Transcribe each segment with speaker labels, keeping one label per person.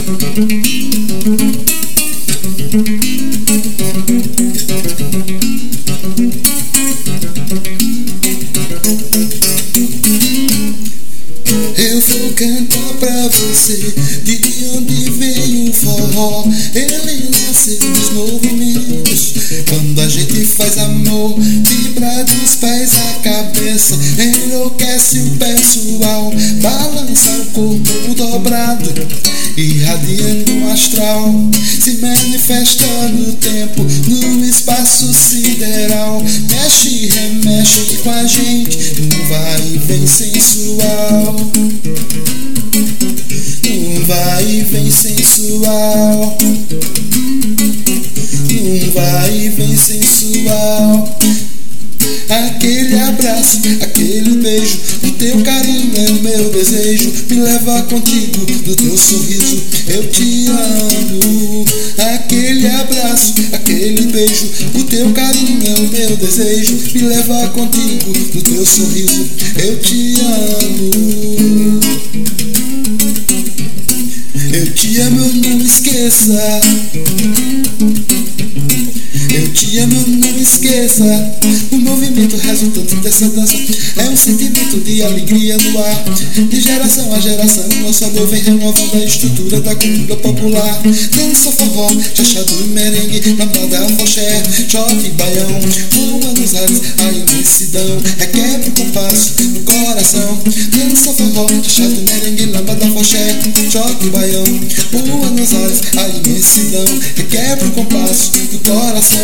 Speaker 1: Eu vou cantar pra você de onde veio o forró. Ele nasceu nos movimentos, quando a gente faz amor. Vibra dos pés à cabeça, enlouquece o pessoal. Balança o corpo dobrado, irradiando o astral. Se manifesta no tempo, no espaço sideral. Mexe e remexe com a gente, num vai e vem sensual. Num vai e vem sensual. Num vai e vem sensual. Aquele abraço, aquele beijo, o teu carinho é o meu desejo. Me leva contigo, do teu sorriso eu te amo. Aquele abraço, aquele beijo, o teu carinho é o meu desejo. Me leva contigo, do teu sorriso eu te amo. Eu te amo, não esqueça. Eu te amo, não esqueça. O movimento resultante dessa dança é um sentimento de alegria no ar. De geração a geração, nosso amor vem renovando a estrutura da cultura popular. Dança forró, chachado e merengue, lambada, afoxé, choque e baião. Voa nos ares, a imensidão requebra o compasso do coração. Dança forró, chachado e merengue, lambada, afoxé, choque e baião. Voa nos ares, a imensidão requebra o compasso do coração.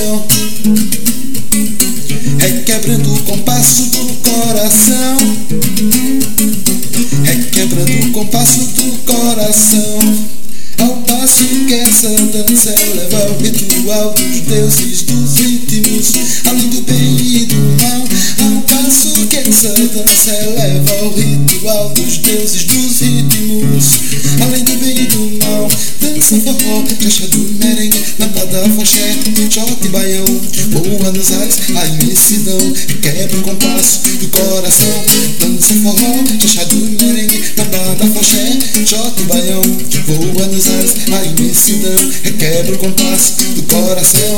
Speaker 1: Requebrando o compasso do coração. Requebrando o compasso do coração. Ao passo que essa dança eleva o ritual dos deuses, dos íntimos, além do bem e do mal. Ao passo que essa dança eleva o ritual dos deuses, dos íntimos, além do bem e do mal. Dança forró, chachado e merengue, lambada, afoxé, choque e baião. Voa nos ares, a imensidão quebra o compasso do coração. Dança forró, chachado e merengue, lambada, afoxé, choque e baião. Voa nos ares, a imensidão requebra o compasso do coração.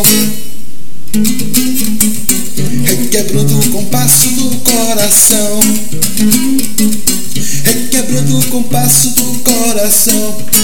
Speaker 1: Requebrando o compasso do coração. Requebrando o compasso do coração.